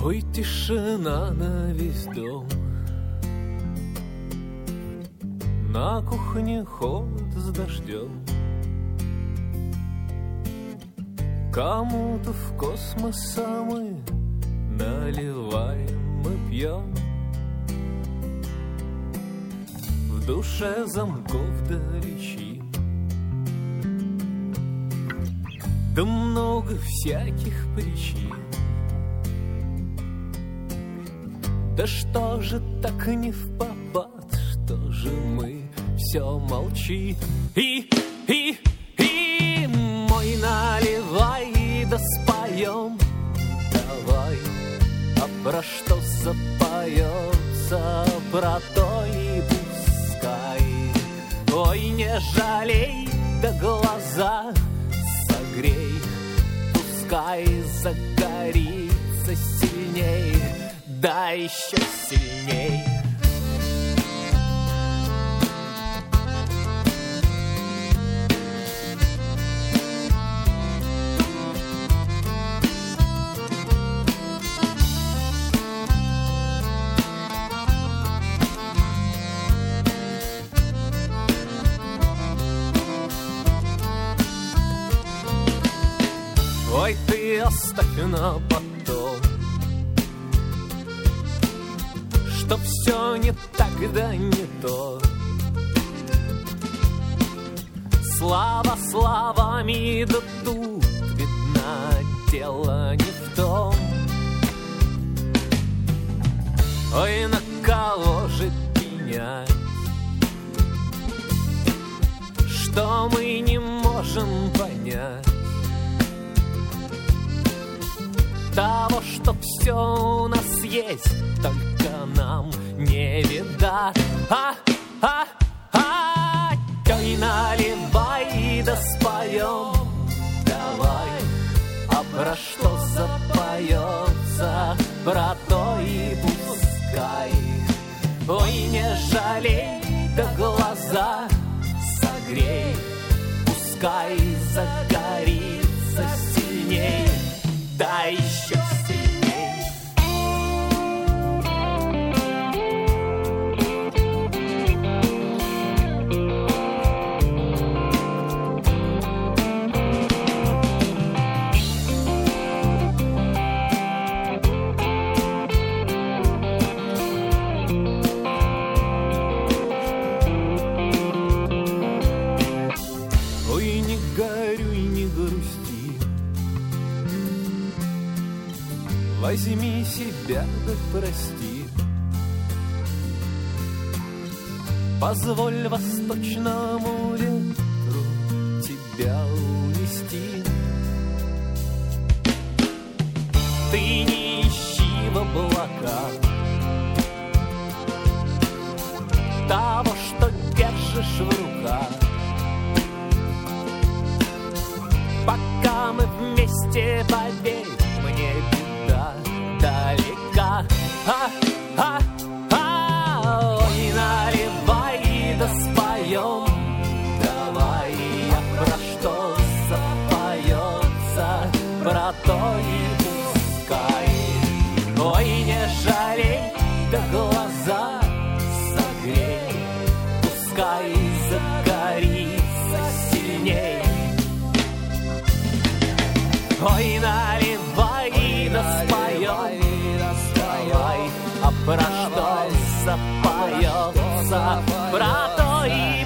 Ой, тишина на весь дом. На кухне холод с дождем. Кому-то в космос, а мы наливаем и пьем. В душе замков долечим. Да много всяких причин. Да что же так не впопад, что же мы все молчим? И мой наливай, да споем. Давай, а про что запоется, про то и пускай. Ой, не жалей, да глаза согрей, пускай загорится сильней, да еще сильней. Ой, ты оставь на потом, что все не так, да не то. Слава словами, да тут видно, дело не в том. Ой, на кого же пенять, что мы не можем понять того, что все у нас есть, только нам не видать. Ой, наливай, да споем. Давай, а про что запоется, про то и пускай. Ой, не жалей, да глаза согрей, пускай загорится сильней, да еще сильней. Ой, не горюй, не грусти, возьми себя да прости. Позволь восточному ветру тебя унести. Ты не ищи в облаках того, что держишь в руках. Пока мы вместе, поверь мне, беда далека. Ой, наливай, да споем. Давай, а про что запоется, про то и пускай. Ой, не жалей, да глаза согрей, пускай загорится сильней. Ой, наливай, да споем. Давай, а про что запоется, про то и